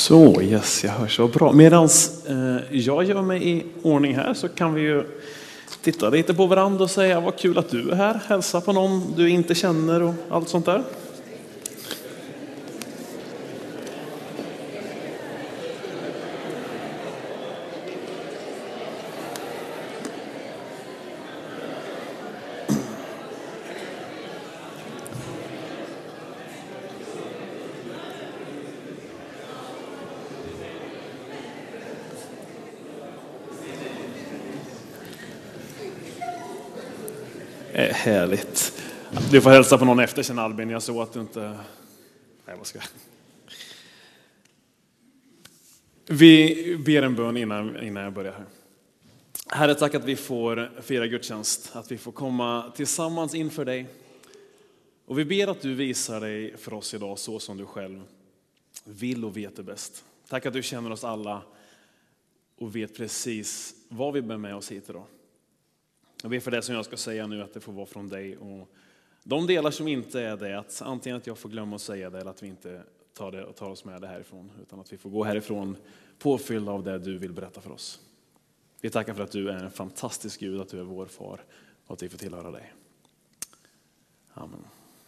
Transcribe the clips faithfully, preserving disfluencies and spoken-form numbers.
Så, yes, jag hör så bra. Medan eh, jag gör mig i ordning här så kan vi ju titta lite på varandra och säga vad kul att du är här. Hälsa på någon du inte känner och allt sånt där. Eh, härligt. Du får hälsa på någon efter sen, Albin. Jag såg att du inte... Nej, vad ska jag... Vi ber en bön innan, innan jag börjar här. Herre, tack att vi får fira gudstjänst. Att vi får komma tillsammans inför dig. Och vi ber att du visar dig för oss idag så som du själv vill och vet det bäst. Tack att du känner oss alla och vet precis vad vi bär med oss hit idag. Jag ber för det som jag ska säga nu, att det får vara från dig. Och de delar som inte är det, att antingen att jag får glömma att säga det eller att vi inte tar, det och tar oss med det härifrån. Utan att vi får gå härifrån påfyllda av det du vill berätta för oss. Vi tackar för att du är en fantastisk Gud, att du är vår far och att vi får tillhöra dig. Amen.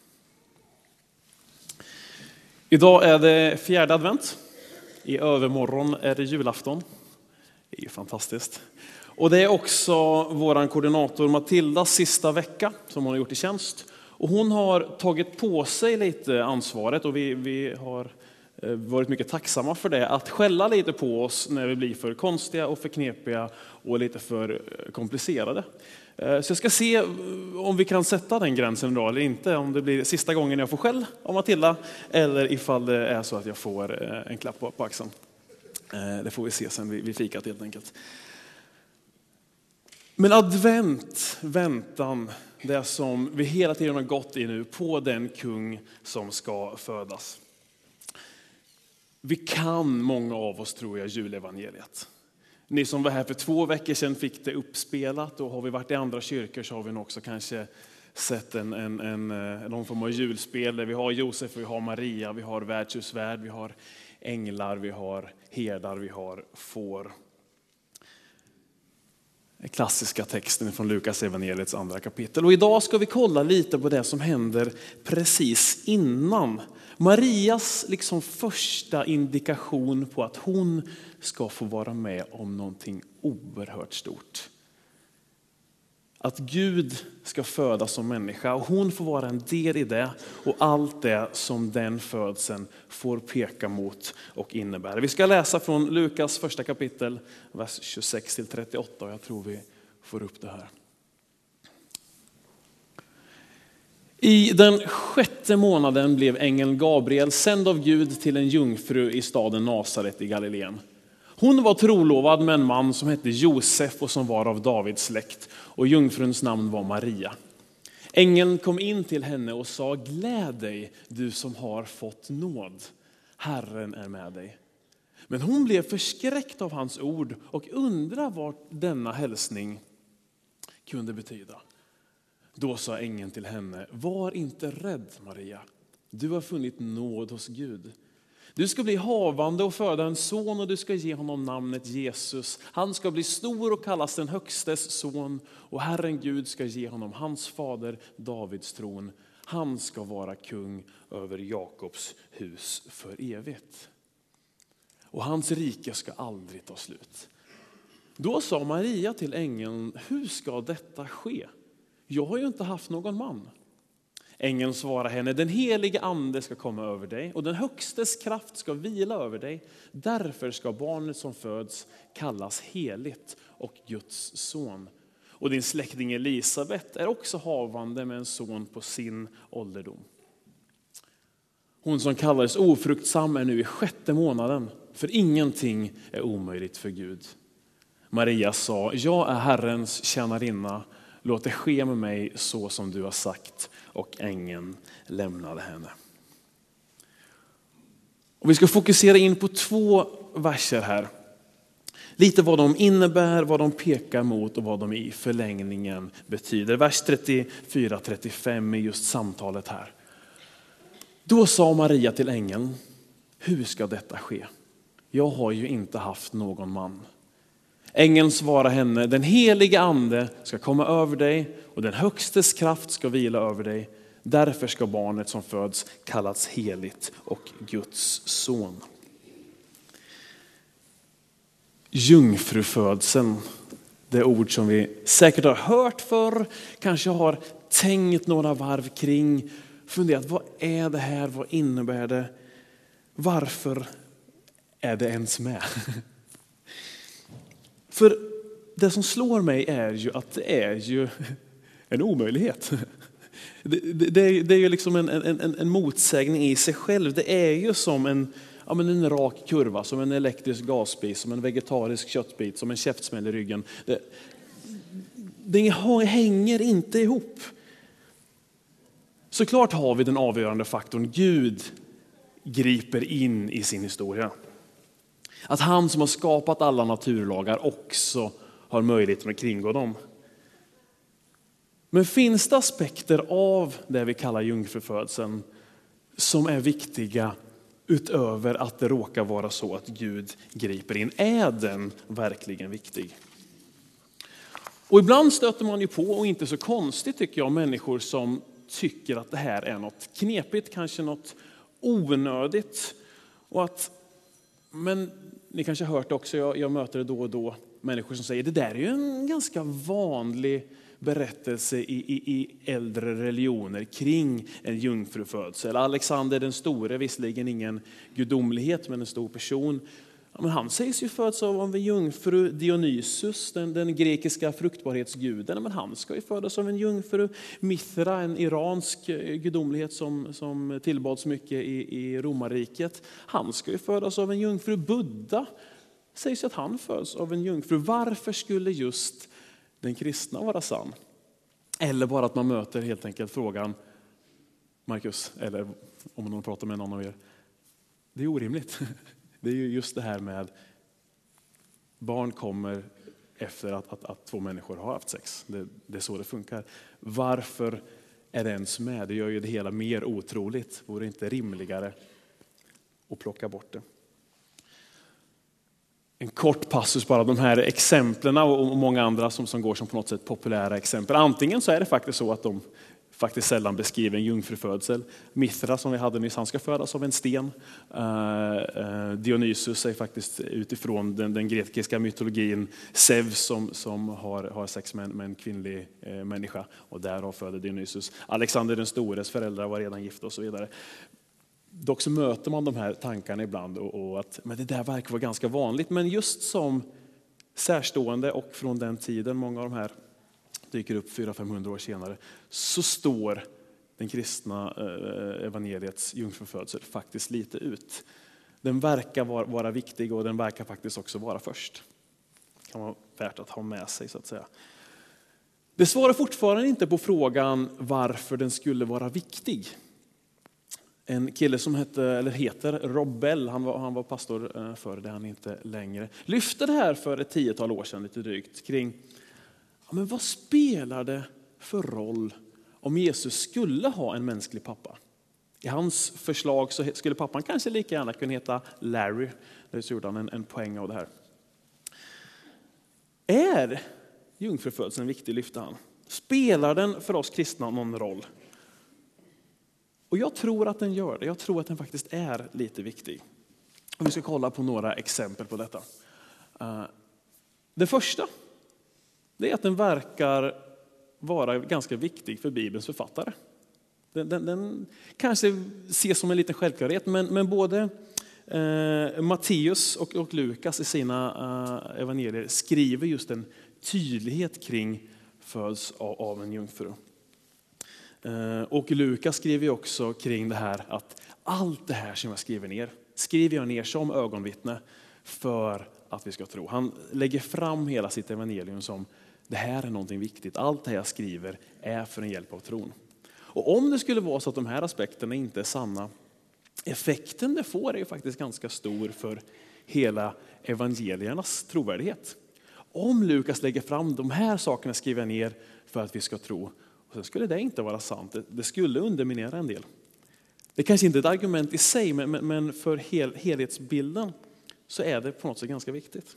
Idag är det fjärde advent. I övermorgon är det julafton. Det är ju fantastiskt. Och det är också våran koordinator Matildas sista vecka som hon har gjort i tjänst. Och hon har tagit på sig lite ansvaret, och vi, vi har varit mycket tacksamma för det. Att skälla lite på oss när vi blir för konstiga och för knepiga och lite för komplicerade. Så jag ska se om vi kan sätta den gränsen idag eller inte. Om det blir sista gången jag får skäll av Matilda, eller ifall det är så att jag får en klapp på, på axeln. Det får vi se sen vid fikat helt enkelt. Men advent, väntan, det som vi hela tiden har gått i nu på den kung som ska födas. Vi kan, många av oss tror jag, julevangeliet. Ni som var här för två veckor sedan fick det uppspelat, och har vi varit i andra kyrkor så har vi nog också kanske sett en, en, en, någon form av julspel där vi har Josef, vi har Maria, vi har värdshusvärd, vi har änglar, vi har herdar, vi har får. Den klassiska texten från Lukas evangeliets andra kapitel. Och idag ska vi kolla lite på det som händer precis innan. Marias liksom första indikation på att hon ska få vara med om någonting oerhört stort. Att Gud ska födas som människa, och hon får vara en del i det, och allt det som den födseln får peka mot och innebär. Vi ska läsa från Lukas första kapitel, vers tjugosex till trettioåtta, och jag tror vi får upp det här. I den sjätte månaden blev ängeln Gabriel sänd av Gud till en jungfru i staden Nasaret i Galileen. Hon var trolovad med en man som hette Josef och som var av Davids släkt, och jungfruns namn var Maria. Ängeln kom in till henne och sa: "Gläd dig, du som har fått nåd. Herren är med dig." Men hon blev förskräckt av hans ord och undrade vad denna hälsning kunde betyda. Då sa ängeln till henne: "Var inte rädd, Maria. Du har funnit nåd hos Gud. Du ska bli havande och föda en son, och du ska ge honom namnet Jesus. Han ska bli stor och kallas den högstes son, och Herren Gud ska ge honom hans fader Davids tron. Han ska vara kung över Jakobs hus för evigt. Och hans rike ska aldrig ta slut." Då sa Maria till ängeln: "Hur ska detta ske? Jag har ju inte haft någon man." Ängeln svarade henne: "Den helige ande ska komma över dig, och den högstes kraft ska vila över dig. Därför ska barnet som föds kallas heligt och Guds son. Och din släkting Elisabet är också havande med en son på sin ålderdom. Hon som kallades ofruktsam är nu i sjätte månaden, för ingenting är omöjligt för Gud." Maria sa: "Jag är Herrens tjänarinna. Låt det ske med mig så som du har sagt." Och ängeln lämnade henne. Och vi ska fokusera in på två verser här. Lite vad de innebär, vad de pekar mot och vad de i förlängningen betyder. Vers trettiofyra till trettiofem är just samtalet här. Då sa Maria till ängeln: "Hur ska detta ske? jag har ju inte haft någon man. Ängeln svarar henne, den heliga ande ska komma över dig och den högstes kraft ska vila över dig. Därför ska barnet som föds kallas heligt och Guds son. Jungfrufödseln, det ord som vi säkert har hört förr, kanske har tänkt några varv kring, funderat, vad är det här, vad innebär det, varför är det ens med? För det som slår mig är ju att det är ju en omöjlighet. Det, det, det är ju liksom en, en, en motsägning i sig själv. Det är ju som en, ja, men en rak kurva, som en elektrisk gasspis, som en vegetarisk köttbit, som en käftsmäll i ryggen. Det, det hänger inte ihop. Såklart har vi den avgörande faktorn. Gud griper in i sin historia. Att han som har skapat alla naturlagar också har möjligheten att kringgå dem. Men finns det aspekter av det vi kallar jungfrufödseln som är viktiga utöver att det råkar vara så att Gud griper in? Är den verkligen viktig? Och ibland stöter man ju på, och inte så konstigt tycker jag, människor som tycker att det här är något knepigt, kanske något onödigt. Och att, men ni kanske har hört det också, jag, jag möter det då och då, människor som säger det där är ju en ganska vanlig berättelse i, i, i äldre religioner kring en jungfrufödsel. Alexander den store, visserligen ingen gudomlighet men en stor person. Ja, men han sägs ju födas av en jungfru. Dionysus, den, den grekiska fruktbarhetsguden, men han ska ju födas av en jungfru. Mithra, en iransk gudomlighet som, som tillbads mycket i, i romarriket. Han ska ju födas av en jungfru. Buddha sägs att han föds av en jungfru. Varför skulle just den kristna vara sann? Eller bara att man möter helt enkelt frågan, Marcus, eller om någon pratar med någon av er, det är orimligt. Det är ju just det här med barn kommer efter att, att, att två människor har haft sex. Det, det är så det funkar. Varför är det ens med? Det gör ju det hela mer otroligt. Vore det inte rimligare att plocka bort det? En kort passus bara, de här exemplen och många andra som, som går som på något sätt populära exempel. Antingen så är det faktiskt så att de faktiskt sällan beskriver en jungfrufödsel. Mithra som vi hade nyss, han ska födas av en sten. Uh, uh, Dionysus är faktiskt utifrån den, den grekiska mytologin Zeus som, som har, har sex med en, med en kvinnlig uh, människa. Och därav föder Dionysus. Alexander den stores föräldrar var redan gifta och så vidare. Dock så möter man de här tankarna ibland och, och att men det där verkar vara ganska vanligt. Men just som särstående och från den tiden, många av de här dyker upp fyra till femhundra år senare, så står den kristna eh, evangeliets jungfrufödsel faktiskt lite ut. Den verkar vara, vara viktig och den verkar faktiskt också vara först. Det kan vara värt att ha med sig så att säga. Det svarar fortfarande inte på frågan varför den skulle vara viktig. En kille som hette, eller heter Rob Bell, han var, han var pastor för det, han är inte längre, lyfte det här för ett tiotal år sedan lite drygt kring ja, men vad spelar det för roll om Jesus skulle ha en mänsklig pappa? I hans förslag så skulle pappan kanske lika gärna kunna heta Larry. Det gjorde han en, en poäng av det här. Är jungfrufödseln viktig, lyfter han? Spelar den för oss kristna någon roll? Och jag tror att den gör det. Jag tror att den faktiskt är lite viktig. Och vi ska kolla på några exempel på detta. Det första, det är att den verkar vara ganska viktig för Bibelns författare. Den, den, den kanske ses som en liten självklarhet, men, men både eh, Matteus och, och Lukas i sina eh, evangelier skriver just en tydlighet kring föds av, av en jungfru. Eh, och Lukas skriver också kring det här att allt det här som jag skriver ner, skriver jag ner som ögonvittne för att vi ska tro. Han lägger fram hela sitt evangelium som det här är någonting viktigt. Allt det jag skriver är för en hjälp av tron. Och om det skulle vara så att de här aspekterna inte är sanna, effekten det får är ju faktiskt ganska stor för hela evangeliernas trovärdighet. Om Lukas lägger fram de här sakerna skriver ner för att vi ska tro, och sen skulle det inte vara sant, det skulle underminera en del. Det är kanske inte ett argument i sig, men, men för hel, helhetsbilden så är det på något sätt ganska viktigt.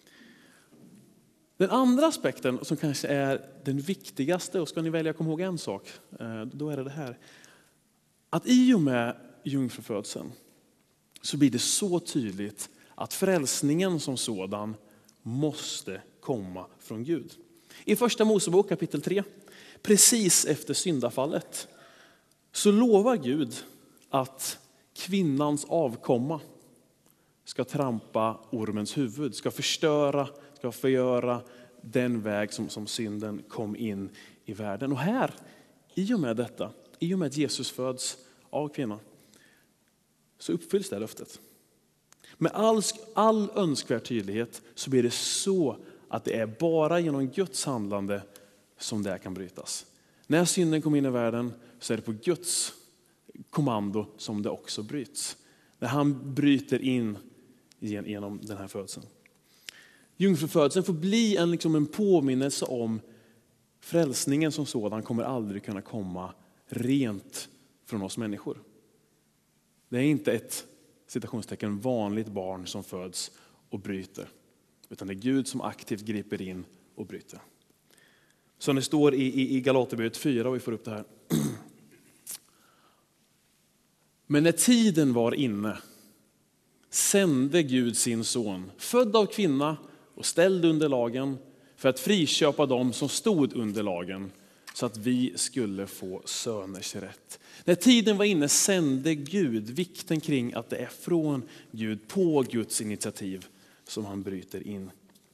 Den andra aspekten som kanske är den viktigaste, och ska ni välja att komma ihåg en sak, då är det det här. Att i och med jungfrufödseln så blir det så tydligt att frälsningen som sådan måste komma från Gud. I första Mosebok kapitel tre, precis efter syndafallet, så lovar Gud att kvinnans avkomma ska trampa ormens huvud, ska förstöra, ska förgöra den väg som, som synden kom in i världen. Och här, i och med detta, i och med att Jesus föds av kvinnan, så uppfylls det löftet. Med all, all önskvärd tydlighet så blir det så att det är bara genom Guds handlande som det kan brytas. När synden kom in i världen så är det på Guds kommando som det också bryts. När han bryter in genom den här födseln. Jungfrufödseln får bli en, liksom en påminnelse om frälsningen som sådan kommer aldrig kunna komma rent från oss människor. Det är inte ett citationstecken vanligt barn som föds och bryter, utan det är Gud som aktivt griper in och bryter. Så det står i, i, i Galaterbrevet fyra, och vi får upp det här. Men när tiden var inne sände Gud sin son, född av kvinna och ställd under lagen, för att friköpa dem som stod under lagen, så att vi skulle få söners rätt. När tiden var inne sände Gud, vikten kring att det är från Gud, på Guds initiativ, som han bryter in.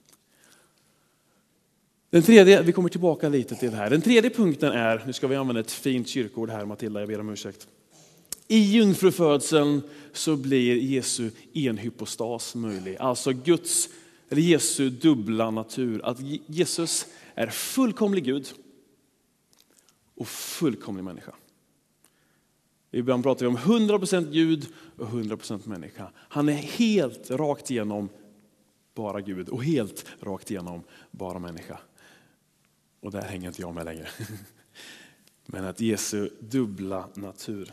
Den tredje, vi kommer tillbaka lite till det här. Den tredje punkten är, nu ska vi använda ett fint kyrkord här, Matilda, jag ber om ursäkt. I jungfrufödseln så blir Jesu enhypostas möjlig. Alltså Guds, eller Jesu dubbla natur. Att Jesus är fullkomlig Gud och fullkomlig människa. Ibland pratar vi om hundra procent Gud och hundra procent människa. Han är helt rakt igenom bara Gud och helt rakt igenom bara människa. Och där hänger inte jag med längre. Men att Jesu dubbla natur.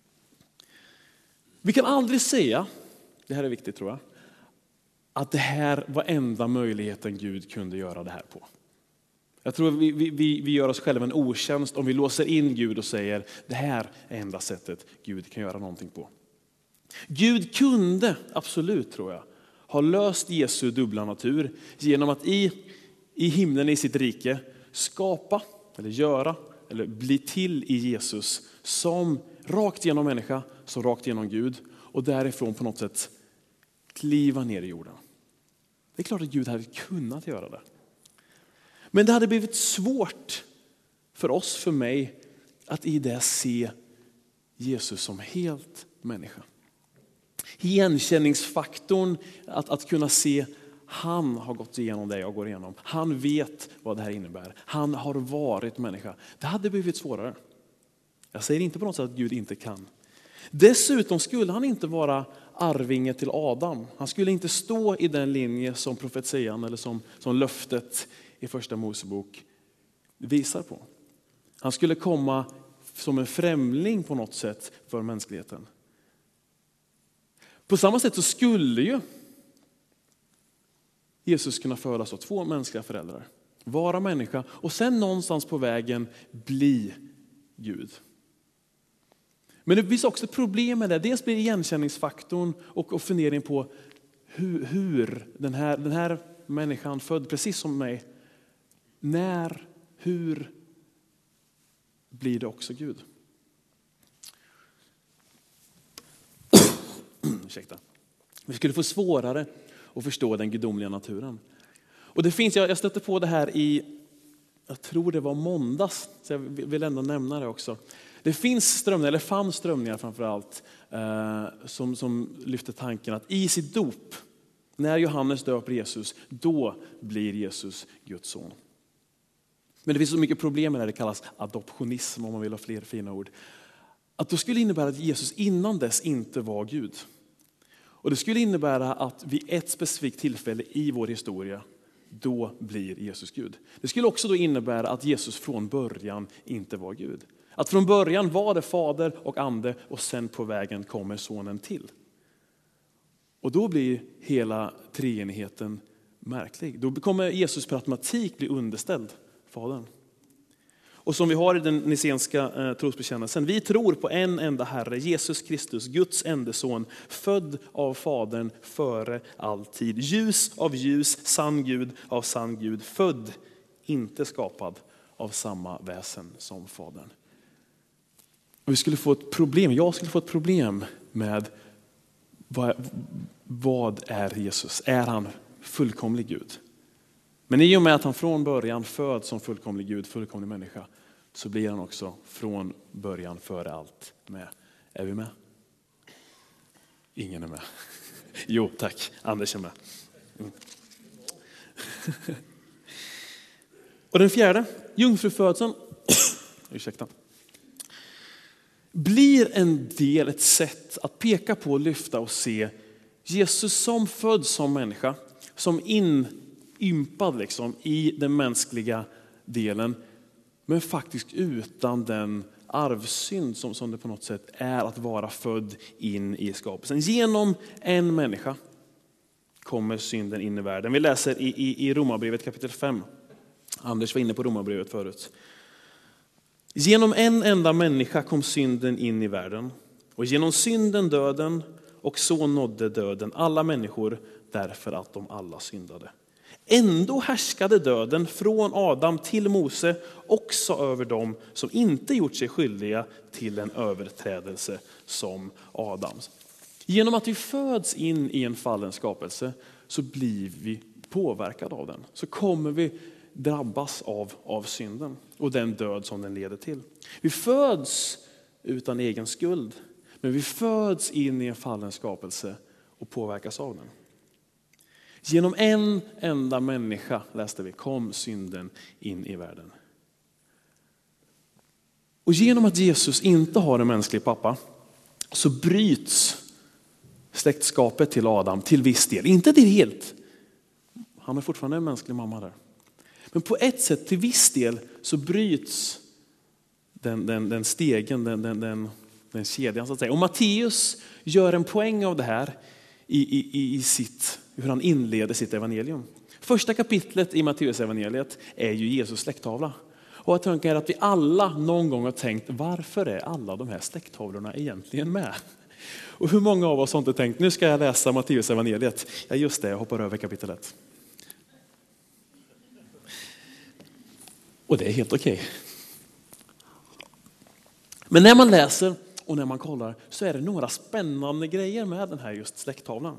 Vi kan aldrig säga, det här är viktigt tror jag, att det här var enda möjligheten Gud kunde göra det här på. Jag tror vi, vi, vi gör oss själva en otjänst om vi låser in Gud och säger det här är enda sättet Gud kan göra någonting på. Gud kunde, absolut tror jag, ha löst Jesu dubbla natur genom att i, i himlen i sitt rike skapa eller göra eller bli till i Jesus som rakt genom människa, så rakt genom Gud, och därifrån på något sätt kliva ner i jorden. Det är klart att Gud hade kunnat göra det. Men det hade blivit svårt för oss, för mig, att i det se Jesus som helt människa. Igenkänningsfaktorn, att, att kunna se han har gått igenom det jag går igenom. Han vet vad det här innebär. Han har varit människa. Det hade blivit svårare. Jag säger inte på något sätt att Gud inte kan. Dessutom skulle han inte vara arvinge till Adam. Han skulle inte stå i den linje som profetian eller som, som löftet i första Mosebok visar på. Han skulle komma som en främling på något sätt för mänskligheten. På samma sätt så skulle ju Jesus kunna födas av två mänskliga föräldrar. Vara människa och sen någonstans på vägen bli Gud. Men det finns också problem med det. Dels blir igenkänningsfaktorn och, och fundering på hur, hur den, här, den här människan född precis som mig, när, hur blir det också Gud? Ursäkta. Vi skulle få svårare att förstå den gudomliga naturen. Och det finns, jag, jag stötte på det här i, jag tror det var måndags, så jag vill ändå nämna det också. Det finns strömningar, eller fanns strömningar framförallt, eh, som, som lyfter tanken att i sitt dop, när Johannes döper Jesus, då blir Jesus Guds son. Men det finns så mycket problem med det, det kallas adoptionism om man vill ha fler fina ord. Att då skulle innebära att Jesus innan dess inte var Gud. Och det skulle innebära att vid ett specifikt tillfälle i vår historia, då blir Jesus Gud. Det skulle också då innebära att Jesus från början inte var Gud. Att från början var det fader och ande och sen på vägen kommer sonen till. Och då blir hela treenigheten märklig. Då kommer Jesus per automatik bli underställd Fadern. Och som vi har i den nicenska eh, trosbekännelsen, vi tror på en enda Herre, Jesus Kristus, Guds enda son, född av Fadern före all tid. Ljus av ljus, sann Gud av sann Gud, född, inte skapad av samma väsen som Fadern. Och vi skulle få ett problem, jag skulle få ett problem med vad, vad är Jesus? Är han fullkomlig Gud? Men i och med att han från början föds som fullkomlig Gud, fullkomlig människa, så blir han också från början före allt med. Är vi med? Ingen är med. Jo, tack. Anders är med. Mm. Och den fjärde, jungfrufödseln, ursäkta, blir en del, ett sätt att peka på, lyfta och se Jesus som född som människa, som inympad liksom i den mänskliga delen, men faktiskt utan den arvsynd som, som det på något sätt är att vara född in i skapelsen. Genom en människa kommer synden in i världen. Vi läser i, i, i Romarbrevet kapitel fem. Anders var inne på Romarbrevet förut. Genom en enda människa kom synden in i världen. Och genom synden döden, och så nådde döden alla människor därför att de alla syndade. Ändå härskade döden från Adam till Mose också över dem som inte gjort sig skyldiga till en överträdelse som Adams. Genom att vi föds in i en fallen skapelse så blir vi påverkade av den. Så kommer vi drabbas av, av synden och den död som den leder till. Vi föds utan egen skuld, men vi föds in i en fallen skapelse och påverkas av den. Genom en enda människa, läste vi, kom synden in i världen. Och genom att Jesus inte har en mänsklig pappa så bryts släktskapet till Adam till viss del. Inte till helt. Han är fortfarande en mänsklig mamma där. Men på ett sätt till viss del så bryts den, den, den stegen, den, den, den, den kedjan så att säga. Och Matteus gör en poäng av det här i, i, i sitt, hur han inleder sitt evangelium. Första kapitlet i Matteus evangeliet är ju Jesus släkttavla. Och jag tänker att vi alla någon gång har tänkt, varför är alla de här släkttavlorna egentligen med? Och hur många av oss har inte tänkt, nu ska jag läsa Matteus evangeliet. Ja just det, jag hoppar över kapitel ett. Och det är helt okej. Men när man läser och när man kollar så är det några spännande grejer med den här just släkttavlan.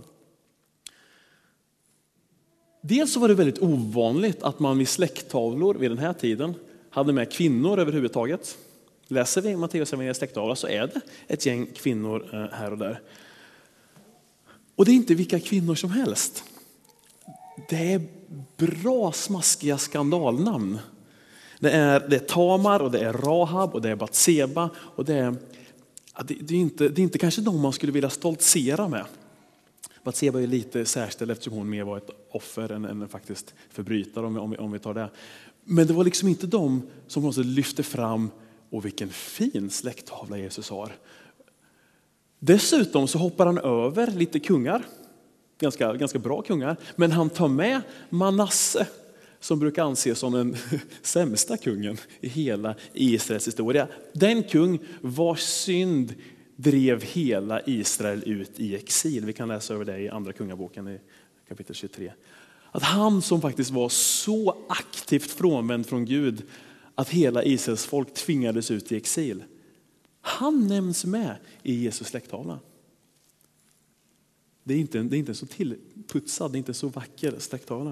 Dels så var det väldigt ovanligt att man vid släkttavlor vid den här tiden hade med kvinnor överhuvudtaget. Läser vi Matteus evangeliets släkttavla så är det ett gäng kvinnor här och där. Och det är inte vilka kvinnor som helst. Det är bra smaskiga skandalnamn. Det är, det är Tamar och det är Rahab och det är Batseba och det är, det, det är inte, det är inte kanske de man skulle vilja stoltsera med. Batseba är lite särställd eftersom hon mer var ett offer än en faktiskt förbrytare om vi, om, vi, om vi tar det. Men det var liksom inte de som måste lyfte fram och vilken fin släkttavla Jesus har. Dessutom så hoppar han över lite kungar, ganska, ganska bra kungar, men han tar med Manasse som brukar anses som den sämsta kungen i hela Israels historia. Den kung vars synd drev hela Israel ut i exil. Vi kan läsa över det i andra kungaboken i kapitel tjugotre. Att han som faktiskt var så aktivt frånvänd från Gud att hela Israels folk tvingades ut i exil. Han nämns med i Jesus släkttavla. Det är inte, det är inte så tillputsad, det är inte så vacker släkttavla.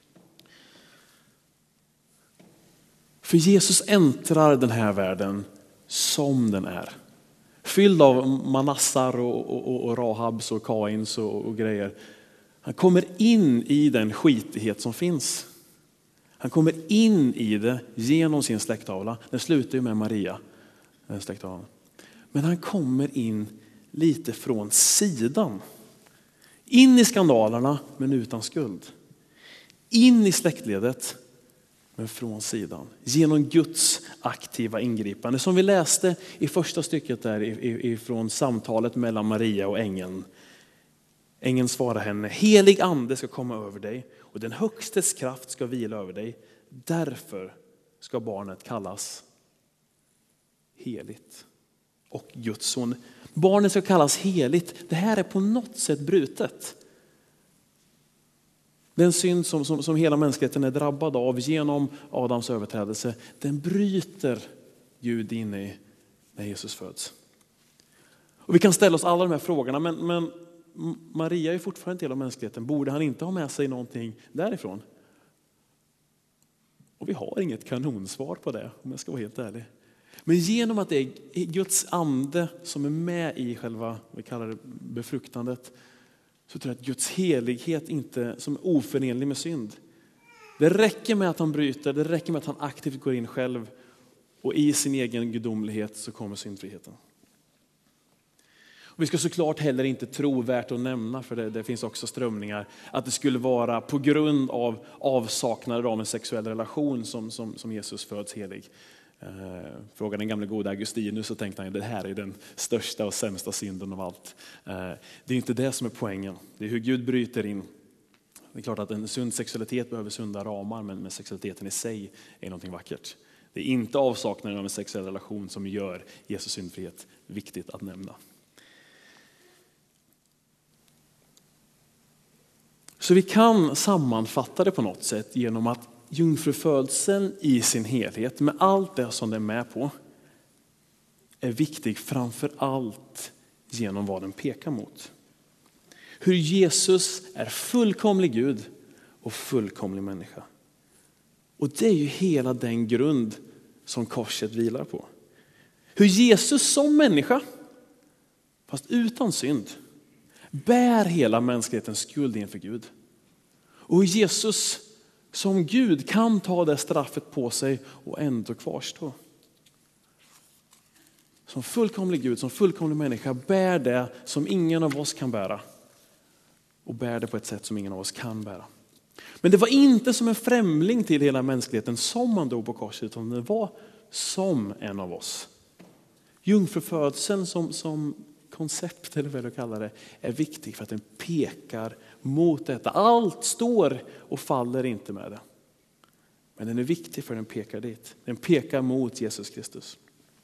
För Jesus äntrar den här världen som den är. Fylld av Manassar och, och, och Rahabs och Kains och, och grejer. Han kommer in i den skitighet som finns. Han kommer in i det genom sin släkttavla. Den slutar ju med Maria, den släkttavlan. Men han kommer in lite från sidan. In i skandalerna men utan skuld. In i släktledet men från sidan. Genom Guds aktiva ingripande. Som vi läste i första stycket där ifrån samtalet mellan Maria och ängeln. Ängeln svarar henne, helig ande ska komma över dig och den högstes kraft ska vila över dig. Därför ska barnet kallas heligt och Guds son. Barnet ska kallas heligt. Det här är på något sätt brutet. Den synd som, som, som hela mänskligheten är drabbad av genom Adams överträdelse, den bryter Gud inne i när Jesus föds. Och vi kan ställa oss alla de här frågorna, men, men Maria är fortfarande en del av mänskligheten. Borde han inte ha med sig någonting därifrån? Och vi har inget kanonsvar på det, om jag ska vara helt ärlig. Men genom att det är Guds ande som är med i själva, vi kallar det befruktandet, så tror jag att Guds helighet inte som är oförenlig med synd. Det räcker med att han bryter, det räcker med att han aktivt går in själv, och i sin egen gudomlighet så kommer syndfriheten. Och vi ska såklart heller inte tro, värt att nämna, för det, det finns också strömningar, att det skulle vara på grund av avsaknad av en sexuell relation som, som, som Jesus föds helig. Eh, frågan den gamla goda Augustinus, så tänkte han, det här är den största och sämsta synden av allt. Eh, det är inte det som är poängen, det är hur Gud bryter in. Det är klart att en sund sexualitet behöver sunda ramar, men med sexualiteten i sig är någonting vackert. Det är inte avsaknaden av en sexuell relation som gör Jesus syndfrihet viktigt att nämna. Så vi kan sammanfatta det på något sätt genom att jungfrufödseln i sin helhet, med allt det som den är med på, är viktig framför allt genom vad den pekar mot. Hur Jesus är fullkomlig Gud och fullkomlig människa. Och det är ju hela den grund som korset vilar på. Hur Jesus som människa, fast utan synd, bär hela mänsklighetens skuld inför Gud. Och hur Jesus som Gud kan ta det straffet på sig och ändå kvarstå. Som fullkomlig Gud, som fullkomlig människa, bär det som ingen av oss kan bära. Och bär det på ett sätt som ingen av oss kan bära. Men det var inte som en främling till hela mänskligheten som han dog på korset, utan det var som en av oss. Jungfrufödseln som, som koncept, eller vad jag kallar det, är viktig för att den pekar mot detta. Allt står och faller inte med det. Men den är viktig för den pekar dit. Den pekar mot Jesus Kristus.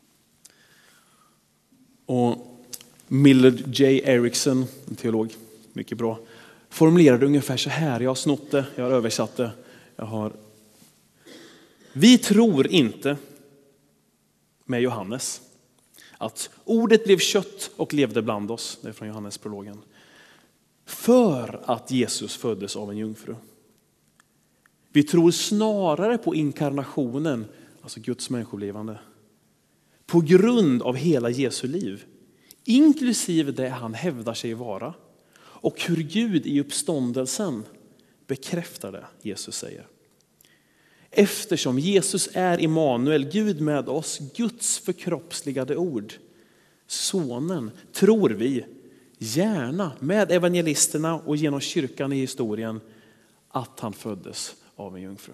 Och Millard J. Erickson, en teolog, mycket bra, formulerade ungefär så här. Jag har snott det, jag har översatt det. Jag har... Vi tror inte med Johannes att ordet blev kött och levde bland oss. Det är från Johannes prologen. För att Jesus föddes av en jungfru. Vi tror snarare på inkarnationen, alltså Guds människoblivande. På grund av hela Jesu liv. Inklusive det han hävdar sig vara. Och hur Gud i uppståndelsen bekräftar det Jesus säger. Eftersom Jesus är Immanuel, Gud med oss, Guds förkroppsligade ord, sonen, tror vi gärna med evangelisterna och genom kyrkan i historien att han föddes av en jungfru.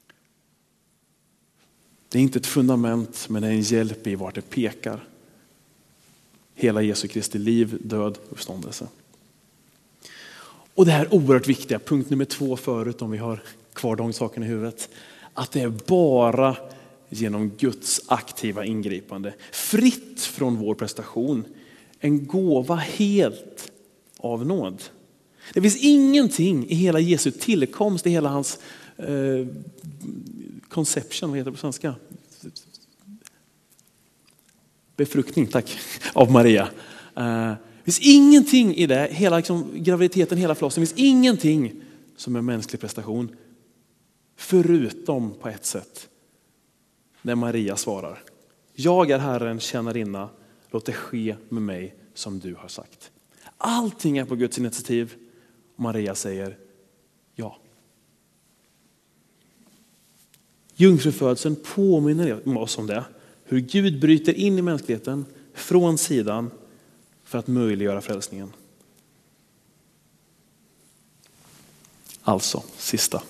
Det är inte ett fundament, men det är en hjälp i vart det pekar. Hela Jesu Kristi liv, död och uppståndelse. Och det här oerhört viktiga, punkt nummer två förut, om vi har kvar de sakerna i huvudet. Att det är bara genom Guds aktiva ingripande, fritt från vår prestation, en gåva helt av nåd. Det finns ingenting i hela Jesu tillkomst, i hela hans eh, conception, vad heter det på svenska? Befruktning, tack, av Maria. Eh, det finns ingenting i det, hela liksom, graviditeten, hela förlossningen, det finns ingenting som är mänsklig prestation. Förutom på ett sätt, när Maria svarar: jag är Herren tjänarinna, låt det ske med mig som du har sagt. Allting är på Guds initiativ. Maria säger ja. Jungfrufödseln påminner oss om det. Hur Gud bryter in i mänskligheten från sidan för att möjliggöra frälsningen. Alltså, sista.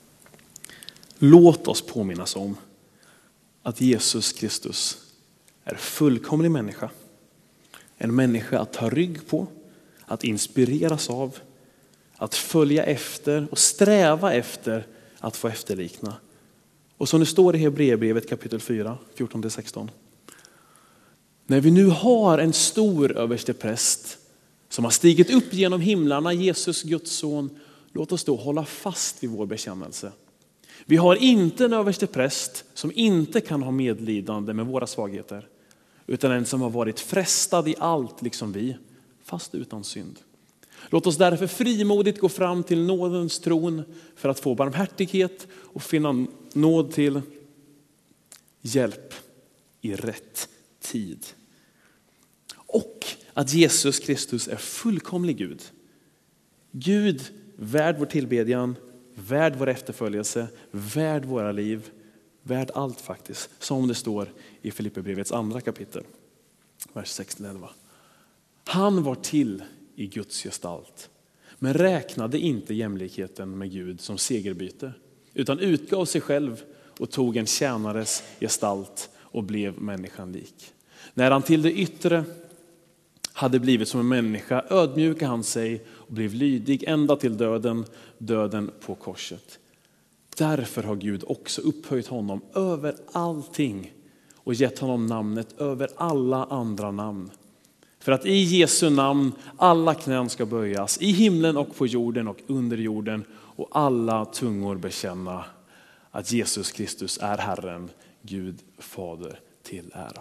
Låt oss påminnas om att Jesus Kristus är fullkomlig människa. En människa att ta rygg på, att inspireras av, att följa efter och sträva efter att få efterlikna. Och som det står i Hebreerbrevet kapitel fyra, fjorton till sexton. När vi nu har en stor överstepräst som har stigit upp genom himlarna, Jesus Guds son, låt oss då hålla fast vid vår bekännelse. Vi har inte en överstepräst som inte kan ha medlidande med våra svagheter, utan en som har varit frestad i allt liksom vi, fast utan synd. Låt oss därför frimodigt gå fram till nådens tron för att få barmhärtighet och finna nåd till hjälp i rätt tid. Och att Jesus Kristus är fullkomlig Gud. Gud värd vår tillbedjan, värd vår efterföljelse, värd våra liv, värd allt faktiskt. Som det står i Filipperbrevets andra kapitel, vers sex till elva. Han var till i Guds gestalt, men räknade inte jämlikheten med Gud som segerbyte, utan utgav sig själv och tog en tjänares gestalt och blev människan lik. När han till det yttre hade blivit som en människa ödmjukade han sig och blev lydig ända till döden, döden på korset. Därför har Gud också upphöjt honom över allting och gett honom namnet över alla andra namn. För att i Jesu namn alla knän ska böjas, i himlen och på jorden och under jorden, och alla tungor bekänna att Jesus Kristus är Herren, Gud Fader till ära.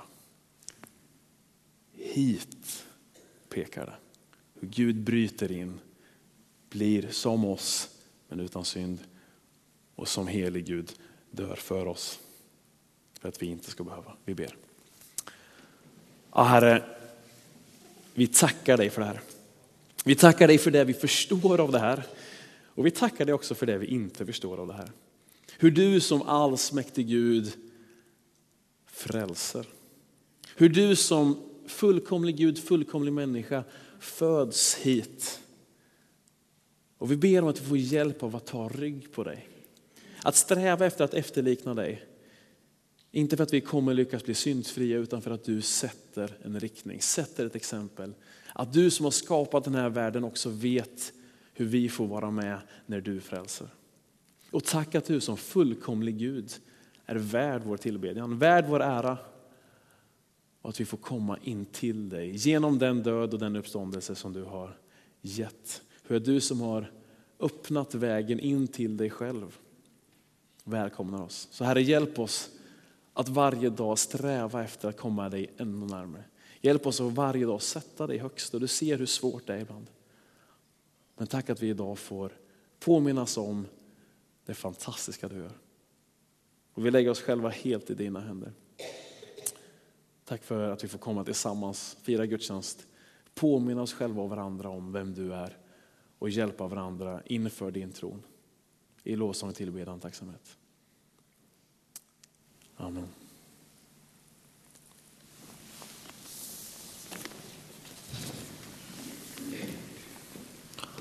Hit pekar det. Hur Gud bryter in, blir som oss men utan synd, och som helig Gud dör för oss för att vi inte ska behöva. Vi ber. Ja, Herre, vi tackar dig för det här. Vi tackar dig för det vi förstår av det här. Och vi tackar dig också för det vi inte förstår av det här. Hur du som allsmäktig Gud frälser. Hur du som fullkomlig Gud, fullkomlig människa föds hit. Och vi ber om att vi får hjälp av att ta rygg på dig. Att sträva efter att efterlikna dig. Inte för att vi kommer lyckas bli syndfria, utan för att du sätter en riktning, sätter ett exempel. Att du som har skapat den här världen också vet hur vi får vara med när du frälser. Och tack att du som fullkomlig Gud är värd vår tillbedjan, värd vår ära. Och att vi får komma in till dig genom den död och den uppståndelse som du har gett. Hur är du som har öppnat vägen in till dig själv välkomnar oss. Så Herre, hjälp oss att varje dag sträva efter att komma dig ännu närmare. Hjälp oss att varje dag sätta dig högst, och du ser hur svårt det är ibland. Men tack att vi idag får påminnas om det fantastiska du gör. Och vi lägger oss själva helt i dina händer. Tack för att vi får komma tillsammans, fira gudstjänst, påminna oss själva och varandra om vem du är och hjälpa varandra inför din tron. I lovsång och tillbedjan, tacksamhet. Amen.